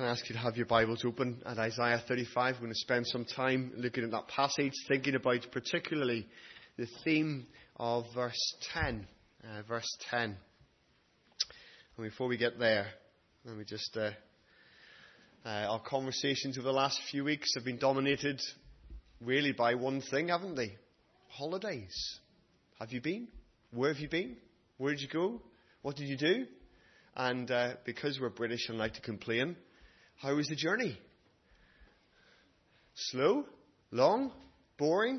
Can I ask you to have your Bibles open at Isaiah 35? We're going to spend some time looking at that passage, thinking about particularly the theme of verse 10. And before we get there, let me just... our conversations over the last few weeks have been dominated really by one thing, haven't they? Holidays. Have you been? Where have you been? Where did you go? What did you do? And because we're British and like to complain, how was the journey? Slow? Long? Boring?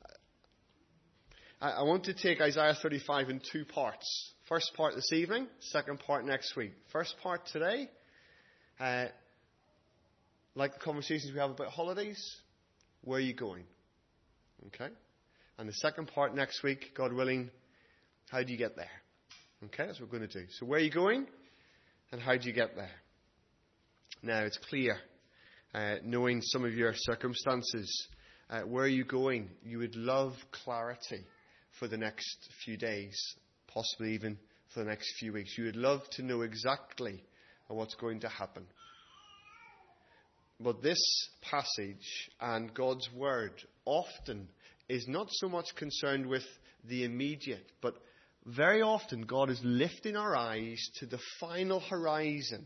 I want to take Isaiah 35 in two parts. First part this evening, second part next week. First part today, like the conversations we have about holidays, where are you going? Okay? And the second part next week, God willing, how do you get there? Okay, that's what we're going to do. So where are you going? And how do you get there? Now, it's clear, knowing some of your circumstances, where are you going? You would love clarity for the next few days, possibly even for the next few weeks. You would love to know exactly what's going to happen. But this passage and God's Word often is not so much concerned with the immediate, but very often God is lifting our eyes to the final horizon.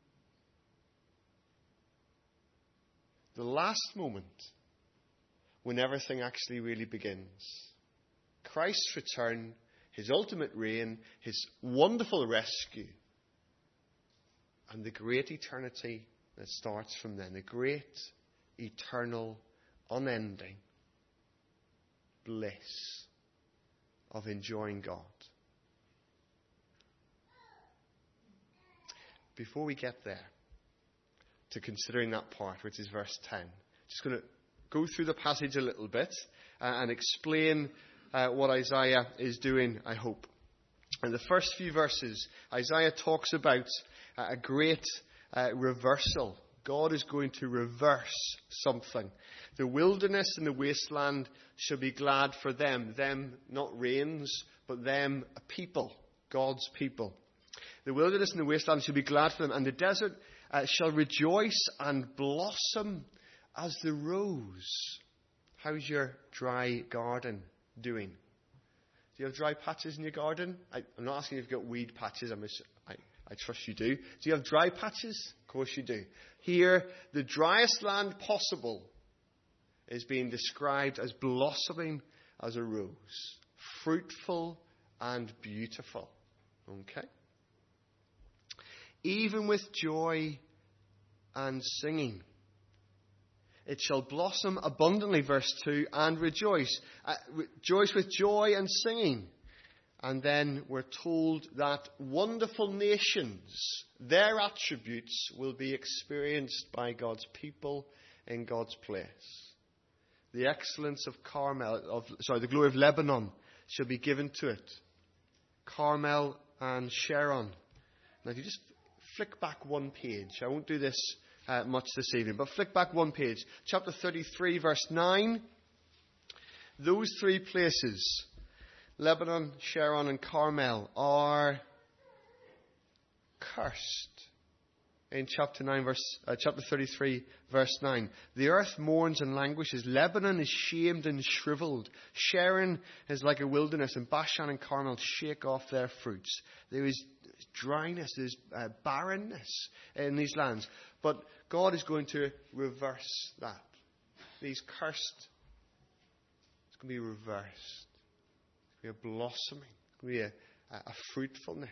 The last moment when everything actually really begins. Christ's return, His ultimate reign, His wonderful rescue, and the great eternity that starts from then. The great, eternal, unending bliss of enjoying God. Before we get there, to considering that part, which is verse 10, just going to go through the passage a little bit and explain what Isaiah is doing, I hope. In the first few verses, Isaiah talks about a great reversal. God is going to reverse something. The wilderness and the wasteland shall be glad for them. Them, not reigns, but them, a people. God's people. The wilderness and the wasteland shall be glad for them. And the desert shall rejoice and blossom as the rose. How's your dry garden doing? Do you have dry patches in your garden? I'm not asking if you've got weed patches. I trust you do. Do you have dry patches? Of course you do. Here, the driest land possible is being described as blossoming as a rose. Fruitful and beautiful. Okay? Even with joy and singing. It shall blossom abundantly, verse 2, and rejoice. Rejoice with joy and singing. And then we're told that wonderful nations, their attributes will be experienced by God's people in God's place. The excellence of the glory of Lebanon shall be given to it. Carmel and Sharon. Now, if you just flick back one page. I won't do this much this evening, but flick back one page. Chapter 33, verse 9. Those three places, Lebanon, Sharon, and Carmel, are cursed. In chapter 33, verse 9. The earth mourns and languishes. Lebanon is shamed and shriveled. Sharon is like a wilderness, and Bashan and Carmel shake off their fruits. There is dryness, there's barrenness in these lands. But God is going to reverse that. These cursed, it's going to be reversed. It's going to be a blossoming. It's going to be a fruitfulness.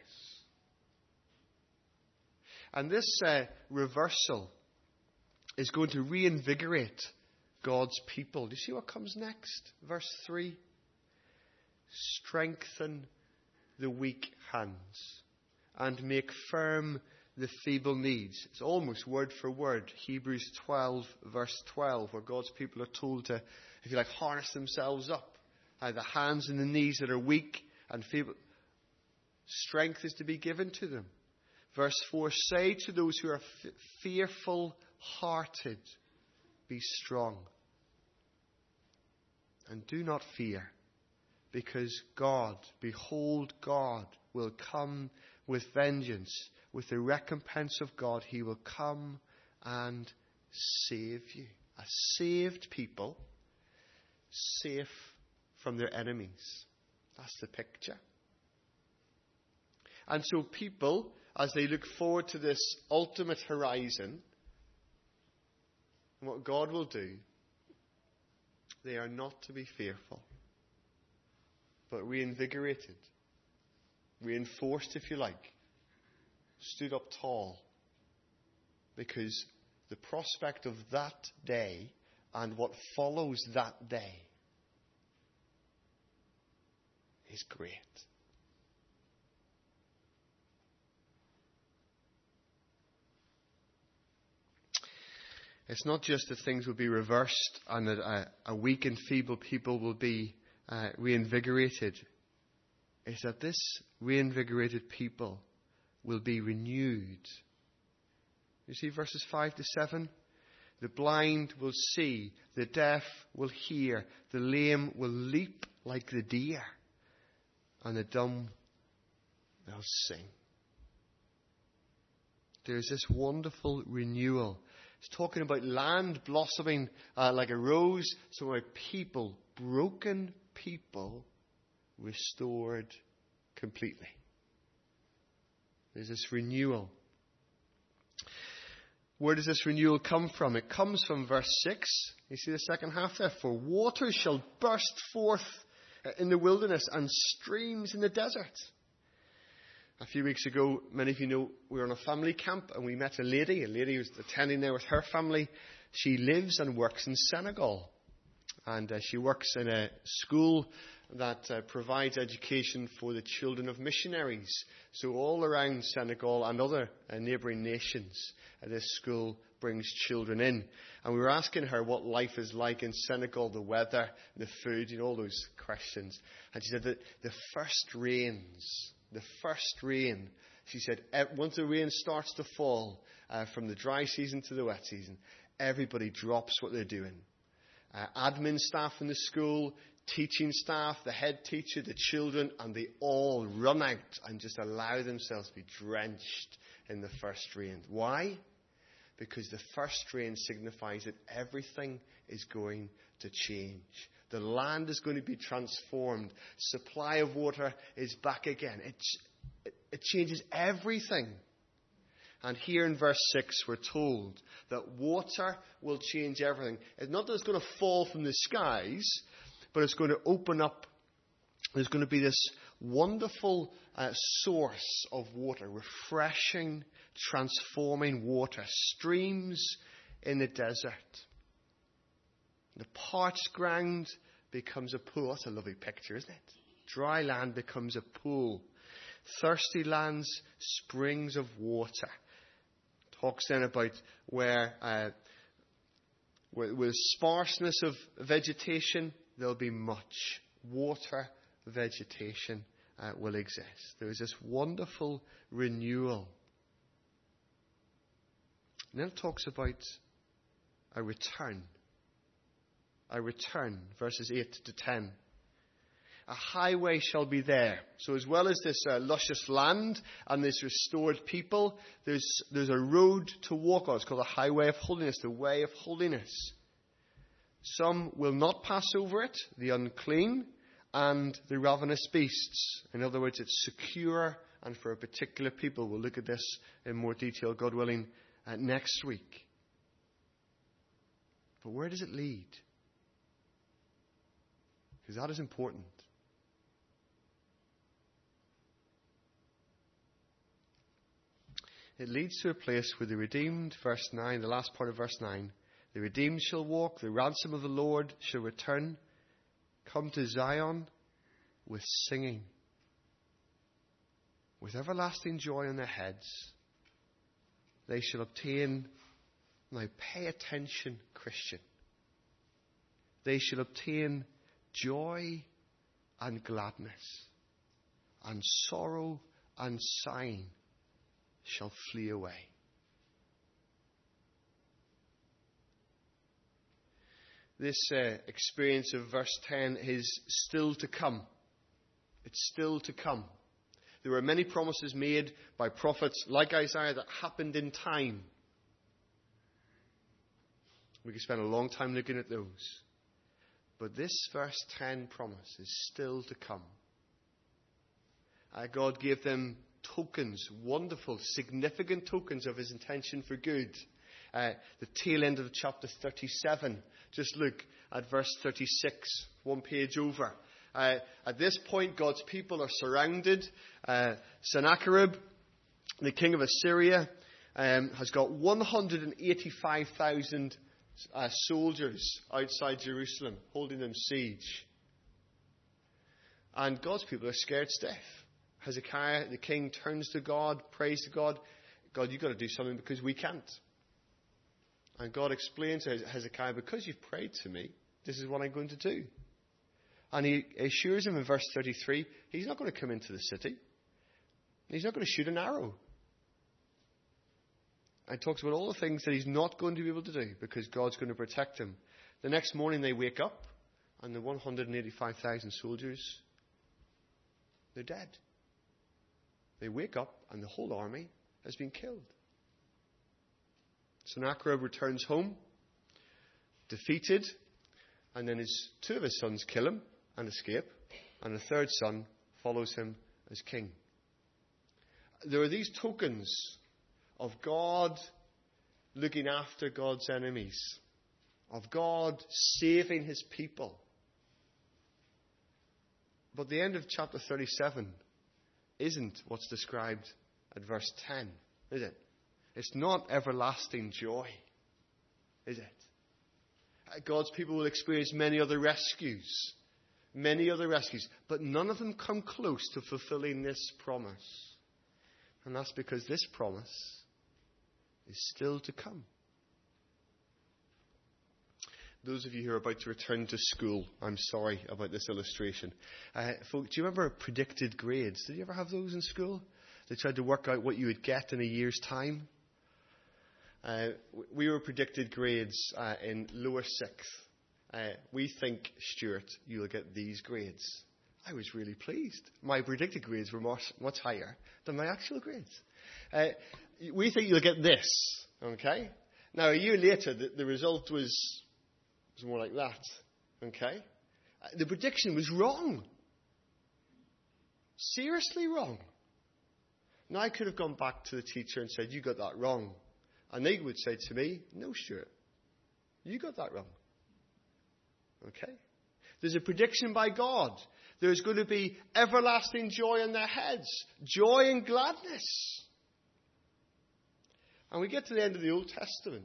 And this reversal is going to reinvigorate God's people. Do you see what comes next? Verse 3. Strengthen the weak hands and make firm the feeble knees. It's almost word for word. Hebrews 12, verse 12, where God's people are told to, if you like, harness themselves up. The hands and the knees that are weak and feeble. Strength is to be given to them. Verse 4, say to those who are fearful-hearted, be strong. And do not fear, because God, behold, God will come with vengeance. With the recompense of God, He will come and save you. A saved people, safe from their enemies. That's the picture. And so people, as they look forward to this ultimate horizon, what God will do, they are not to be fearful, but reinvigorated, reinforced, if you like, stood up tall, because the prospect of that day and what follows that day is great. It's not just that things will be reversed and that a weak and feeble people will be reinvigorated. It's that this reinvigorated people will be renewed. You see verses 5 to 7? The blind will see, the deaf will hear, the lame will leap like the deer, and the dumb they'll sing. There's this wonderful renewal. It's talking about land blossoming like a rose. So about people, broken people, restored completely. There's this renewal. Where does this renewal come from? It comes from verse 6. You see the second half there? For waters shall burst forth in the wilderness and streams in the desert. A few weeks ago, many of you know, we were on a family camp and we met a lady who was attending there with her family. She lives and works in Senegal. And she works in a school that provides education for the children of missionaries. So all around Senegal and other neighbouring nations, this school brings children in. And we were asking her what life is like in Senegal, the weather, the food, all those questions. And she said that the first rain, she said, once the rain starts to fall, from the dry season to the wet season, everybody drops what they're doing. Admin staff in the school, teaching staff, the head teacher, the children, and they all run out and just allow themselves to be drenched in the first rain. Why? Because the first rain signifies that everything is going to change. The land is going to be transformed. Supply of water is back again. It changes everything. And here in verse 6 we're told that water will change everything. It's not that it's going to fall from the skies, but it's going to open up. There's going to be this wonderful source of water, refreshing, transforming water, streams in the desert. The parched ground becomes a pool. That's a lovely picture, isn't it? Dry land becomes a pool. Thirsty lands, springs of water. Talks then about where with sparseness of vegetation, there'll be much. Water, vegetation will exist. There is this wonderful renewal. And then it talks about a return. A return, verses 8 to 10. A highway shall be there. So as well as this luscious land and this restored people, there's a road to walk on. It's called the highway of holiness, the way of holiness. Some will not pass over it, the unclean and the ravenous beasts. In other words, it's secure and for a particular people. We'll look at this in more detail, God willing, next week. But where does it lead? Because that is important. It leads to a place where the redeemed, verse 9, the last part of verse 9, the redeemed shall walk, the ransom of the Lord shall return, come to Zion with singing, with everlasting joy on their heads. They shall obtain, now pay attention, Christian, they shall obtain joy and gladness, and sorrow and sighing shall flee away. This experience of verse 10 is still to come. It's still to come. There were many promises made by prophets like Isaiah that happened in time. We could spend a long time looking at those. But this verse 10 promise is still to come. God gave them tokens, wonderful, significant tokens of his intention for good. The tail end of chapter 37. Just look at verse 36, one page over. At this point, God's people are surrounded. Sennacherib, the king of Assyria, has got 185,000 soldiers outside Jerusalem, holding them siege. And God's people are scared stiff. Hezekiah, the king, turns to God, prays to God. God, you've got to do something because we can't. And God explains to Hezekiah, because you've prayed to me, this is what I'm going to do. And he assures him in verse 33, he's not going to come into the city. He's not going to shoot an arrow. And talks about all the things that he's not going to be able to do because God's going to protect him. The next morning they wake up and the 185,000 soldiers, they're dead. They wake up and the whole army has been killed. Sennacherib returns home, defeated, and then two of his sons kill him and escape, and a third son follows him as king. There are these tokens of God looking after God's enemies, of God saving his people. But the end of chapter 37 isn't what's described at verse 10, is it? It's not everlasting joy, is it? God's people will experience many other rescues, but none of them come close to fulfilling this promise. And that's because this promise is still to come. Those of you who are about to return to school, I'm sorry about this illustration. Folks, do you remember predicted grades? Did you ever have those in school? They tried to work out what you would get in a year's time. We were predicted grades in lower sixth. We think, Stuart, you'll get these grades. I was really pleased. My predicted grades were much higher than my actual grades. We think you'll get this, okay? Now, a year later, the result was more like that, okay? The prediction was wrong. Seriously wrong. Now, I could have gone back to the teacher and said, you got that wrong. And they would say to me, no, Stuart, you got that wrong. Okay? There's a prediction by God. There's going to be everlasting joy in their heads. Joy and gladness. And we get to the end of the Old Testament.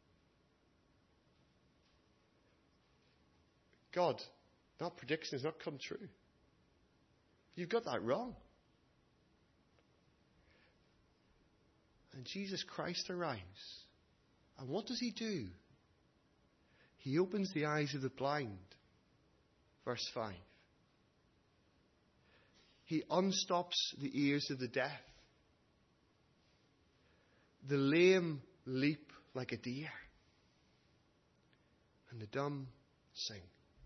God, that prediction has not come true. You've got that wrong. And Jesus Christ arrives. And what does he do? He opens the eyes of the blind. Verse 5. He unstops the ears of the deaf. The lame leap like a deer. And the dumb sing.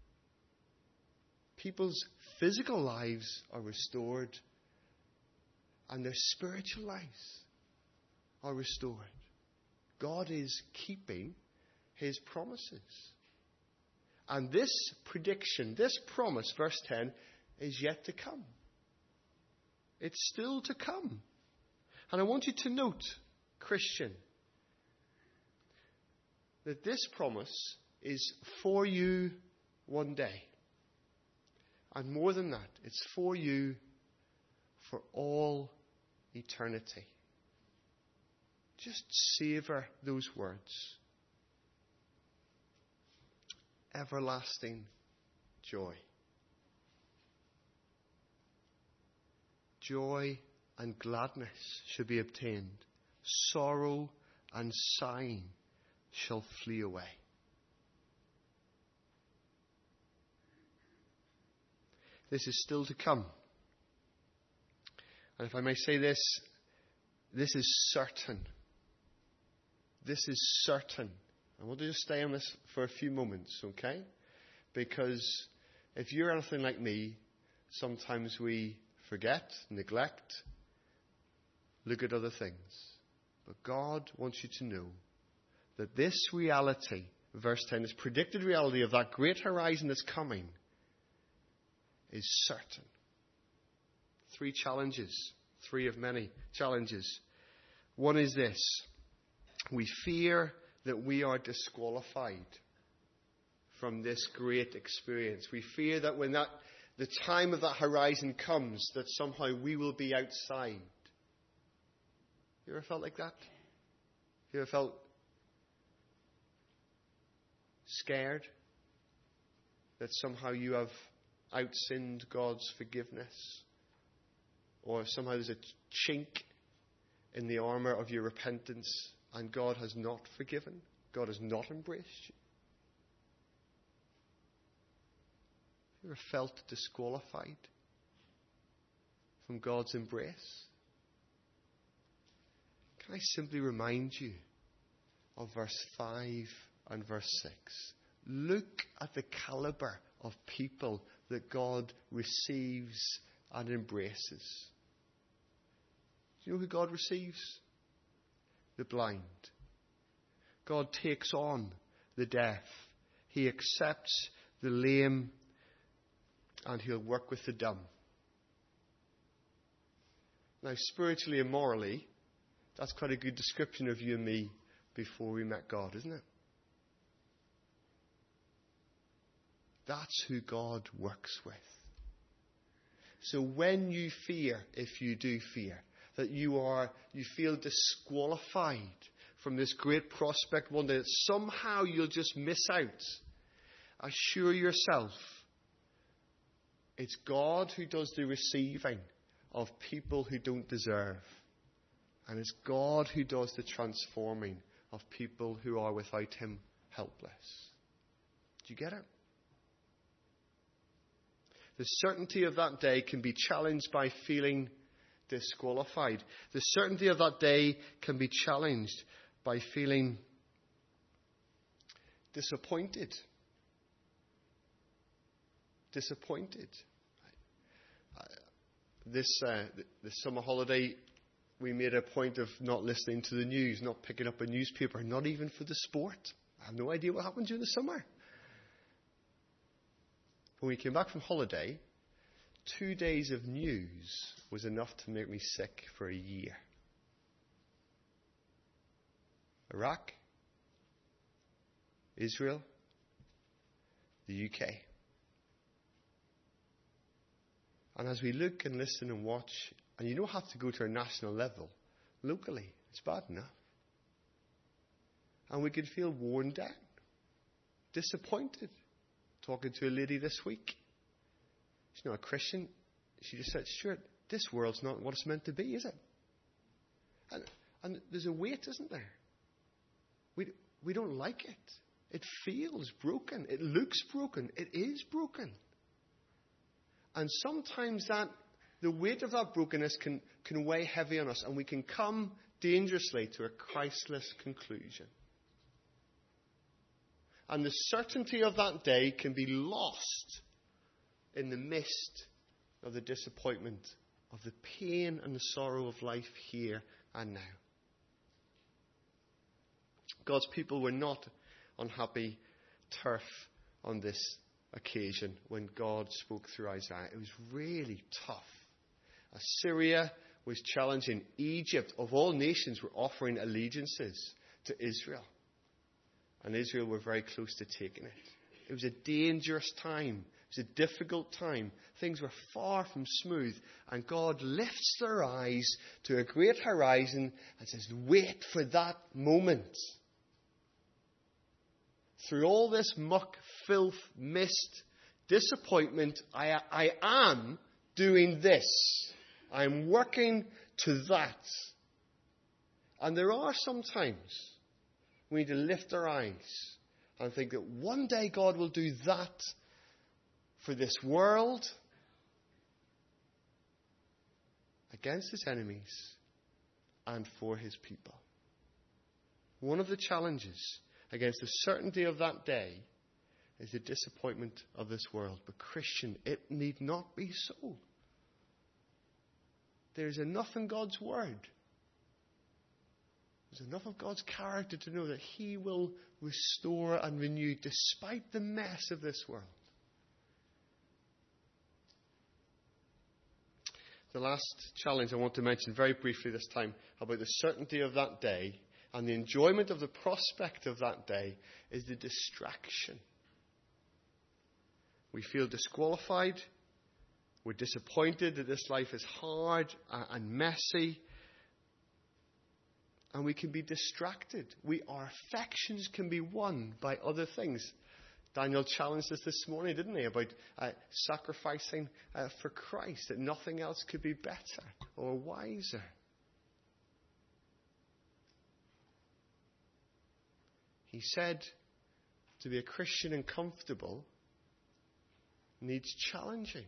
People's physical lives are restored. And their spiritual lives are restored. God is keeping his promises. And this prediction, this promise, verse 10, is yet to come. It's still to come. And I want you to note, Christian, that this promise is for you one day. And more than that, it's for you for all eternity. Just savor those words. Everlasting joy. Joy and gladness shall be obtained. Sorrow and sighing shall flee away. This is still to come. And if I may say this, this is certain. This is certain. I want to just stay on this for a few moments, okay? Because if you're anything like me, sometimes we forget, neglect, look at other things. But God wants you to know that this reality, verse 10, this predicted reality of that great horizon that's coming is certain. 3 challenges. 3 of many challenges. One is this. We fear that we are disqualified from this great experience. We fear that when the time of that horizon comes, that somehow we will be outside. You ever felt like that? You ever felt scared that somehow you have outsinned God's forgiveness? Or somehow there's a chink in the armor of your repentance and God has not forgiven? God has not embraced you? You ever felt disqualified from God's embrace? Can I simply remind you of verse 5 and verse 6? Look at the caliber of people that God receives and embraces. Do you know who God receives? The blind. God takes on the deaf. He accepts the lame, and He'll work with the dumb. Now, spiritually and morally, that's quite a good description of you and me before we met God, isn't it? That's who God works with. So when you fear, if you do fear, that you feel disqualified from this great prospect one day, that somehow you'll just miss out, assure yourself it's God who does the receiving of people who don't deserve. And it's God who does the transforming of people who are without Him helpless. Do you get it? The certainty of that day can be challenged by feeling disqualified. The certainty of that day can be challenged by feeling disappointed. Disappointed. This summer holiday, we made a point of not listening to the news, not picking up a newspaper, not even for the sport. I have no idea what happened during the summer. When we came back from holiday, 2 days of news was enough to make me sick for a year. Iraq, Israel, the UK. And as we look and listen and watch, and you don't have to go to a national level, locally, it's bad enough. And we could feel worn down, disappointed. Talking to a lady this week. She's not a Christian. She just said, Stuart, this world's not what it's meant to be, is it? And there's a weight, isn't there? We don't like it. It feels broken. It looks broken. It is broken. And sometimes the weight of that brokenness can weigh heavy on us, and we can come dangerously to a Christless conclusion. And the certainty of that day can be lost in the mist of the disappointment, of the pain and the sorrow of life here and now. God's people were not on happy turf on this occasion when God spoke through Isaiah. It was really tough. Assyria was challenging. Egypt, of all nations, were offering allegiances to Israel. And Israel were very close to taking it. It was a dangerous time. It was a difficult time. Things were far from smooth. And God lifts their eyes to a great horizon and says, wait for that moment. Through all this muck, filth, mist, disappointment, I am doing this. I'm working to that. And there are some times we need to lift our eyes and think that one day God will do that for this world against His enemies and for His people. One of the challenges against the certainty of that day is the disappointment of this world. But Christian, it need not be so. There is enough in God's Word. There's enough of God's character to know that He will restore and renew despite the mess of this world. The last challenge I want to mention very briefly this time about the certainty of that day and the enjoyment of the prospect of that day is the distraction. We feel disqualified. We're disappointed that this life is hard and messy. And we can be distracted. Our affections can be won by other things. Daniel challenged us this morning, didn't he, about sacrificing for Christ, that nothing else could be better or wiser. He said to be a Christian and comfortable needs challenging.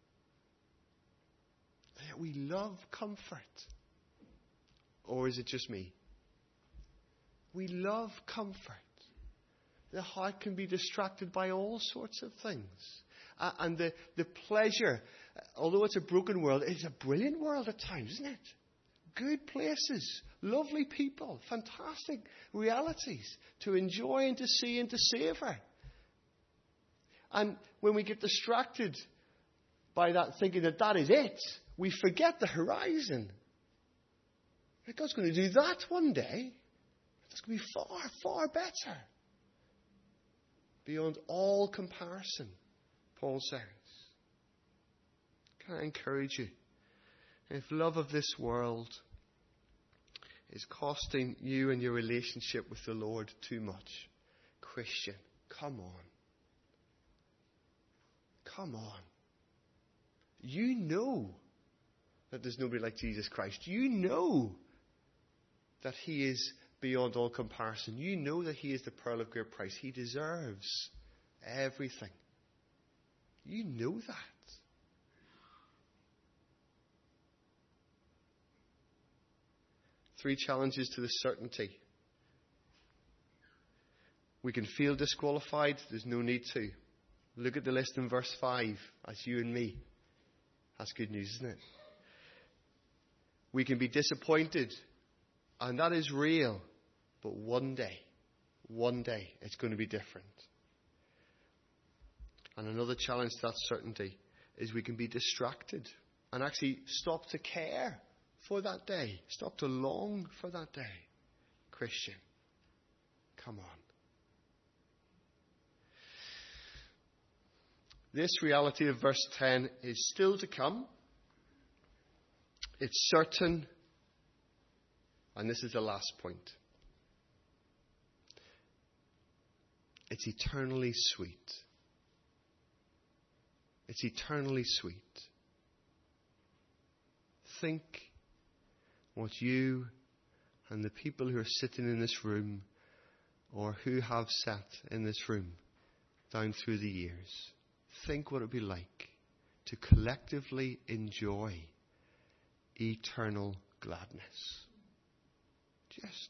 And yet we love comfort. Or is it just me? We love comfort. The heart can be distracted by all sorts of things. And the pleasure, although it's a broken world, it's a brilliant world at times, isn't it? Good places, lovely people, fantastic realities to enjoy and to see and to savour. And when we get distracted by that, thinking that is it, we forget the horizon. That God's going to do that one day. That's going to be far, far better. Beyond all comparison, Paul says. Can I encourage you? If love of this world is costing you and your relationship with the Lord too much, Christian, come on. Come on. You know that there's nobody like Jesus Christ. You know that He is beyond all comparison. You know that He is the pearl of great price. He deserves everything. You know that. Three challenges to the certainty. We can feel disqualified. There's no need to. Look at the list in verse 5. That's you and me. That's good news, isn't it? We can be disappointed. And that is real. But one day, it's going to be different. And another challenge to that certainty is we can be distracted and actually stop to care for that day. Stop to long for that day. Christian, come on. This reality of verse 10 is still to come. It's certain. And this is the last point. It's eternally sweet. It's eternally sweet. Think what you and the people who are sitting in this room or who have sat in this room down through the years, think what it would be like to collectively enjoy eternal gladness. Just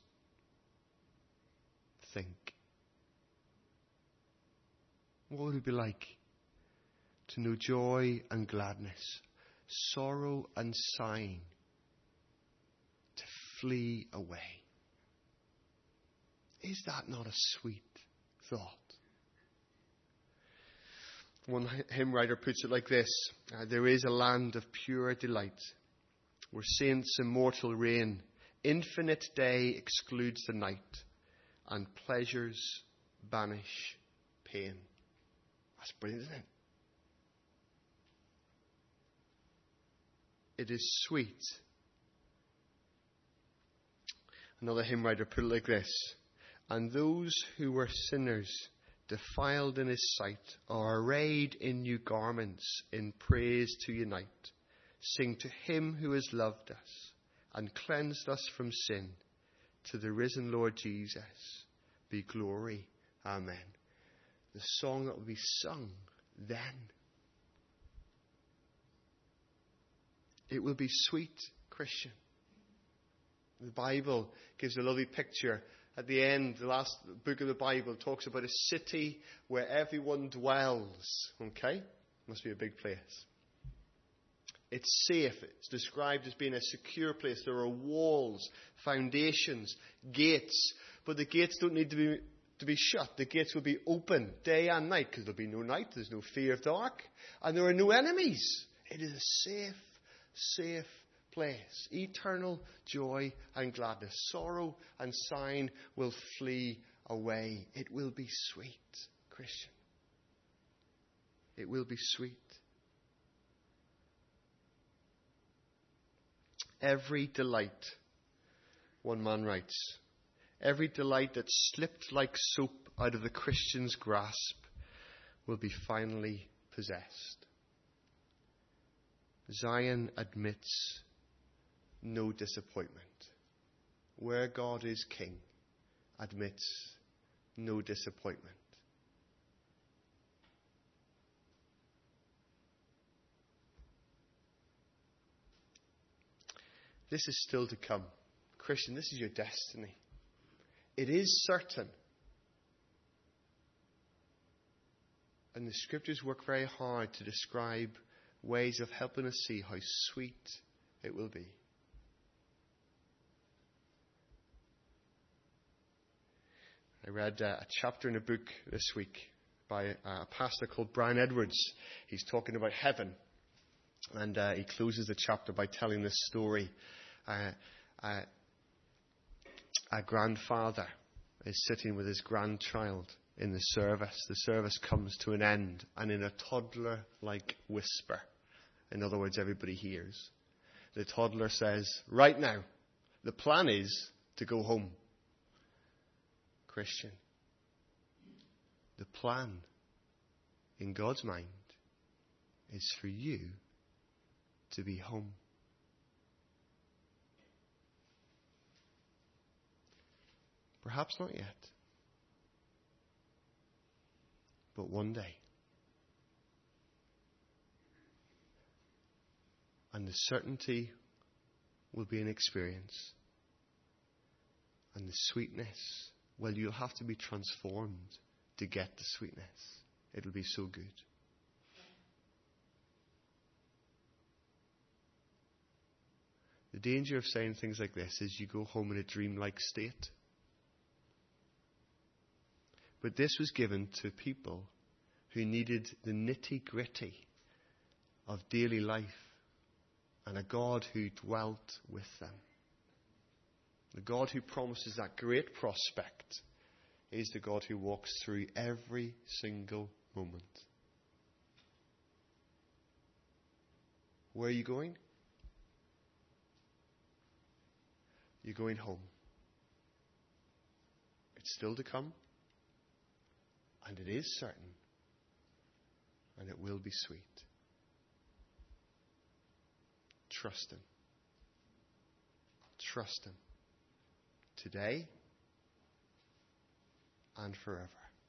think. What would it be like to know joy and gladness, sorrow and sighing, to flee away? Is that not a sweet thought? One hymn writer puts it like this: there is a land of pure delight, where saints immortal reign. Infinite day excludes the night, and pleasures banish pain. That's brilliant, isn't it? It is sweet. Another hymn writer put it like this: and those who were sinners, defiled in His sight, are arrayed in new garments, in praise to unite. Sing to Him who has loved us and cleansed us from sin. To the risen Lord Jesus be glory. Amen. The song that will be sung then. It will be sweet, Christian. The Bible gives a lovely picture. At the end, the last book of the Bible talks about a city where everyone dwells. Okay? Must be a big place. It's safe. It's described as being a secure place. There are walls, foundations, gates. But the gates don't need to be shut. The gates will be open day and night, because there'll be no night. There's no fear of dark. And there are no enemies. It is a safe place. Eternal joy and gladness. Sorrow and sighing will flee away. It will be sweet, Christian. It will be sweet. Every delight, one man writes, every delight that slipped like soap out of the Christian's grasp will be finally possessed. Zion admits no disappointment. Where God is king, admits no disappointment. This is still to come. Christian, this is your destiny. It is certain. And the scriptures work very hard to describe ways of helping us see how sweet it will be. I read a chapter in a book this week by a pastor called Brian Edwards. He's talking about heaven. And he closes the chapter by telling this story. A grandfather is sitting with his grandchild in the service. The service comes to an end, and in a toddler-like whisper, in other words, everybody hears, the toddler says, "Right now, the plan is to go home." Christian, the plan in God's mind is for you to be home. Perhaps not yet, but one day. And the certainty will be an experience. And the sweetness, well, you'll have to be transformed to get the sweetness. It'll be so good. The danger of saying things like this is you go home in a dreamlike state. But this was given to people who needed the nitty-gritty of daily life and a God who dwelt with them. The God who promises that great prospect is the God who walks through every single moment. Where are you going? You're going home. It's still to come. And it is certain. And it will be sweet. Trust Him. Trust Him. Today and forever.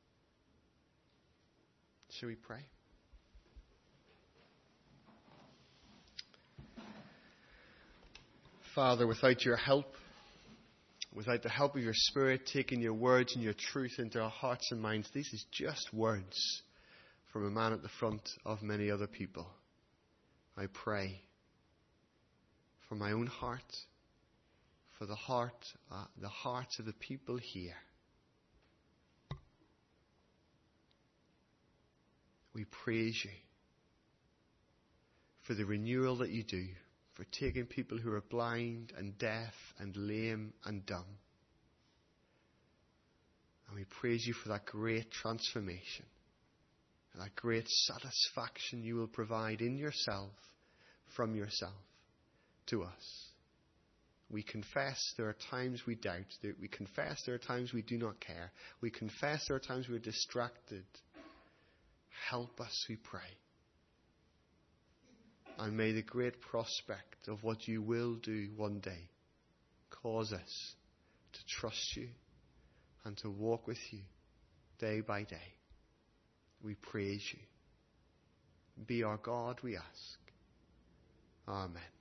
Shall we pray? Father, without your help, without the help of your Spirit taking your words and your truth into our hearts and minds, this is just words from a man at the front of many other people. I pray for my own heart, for the hearts of the people here. We praise you for the renewal that you do, for taking people who are blind and deaf and lame and dumb. And we praise you for that great transformation, and that great satisfaction you will provide in yourself, from yourself, to us. We confess there are times we doubt. We confess there are times we do not care. We confess there are times we're distracted. Help us, we pray. And may the great prospect of what you will do one day cause us to trust you and to walk with you day by day. We praise you. Be our God, we ask. Amen.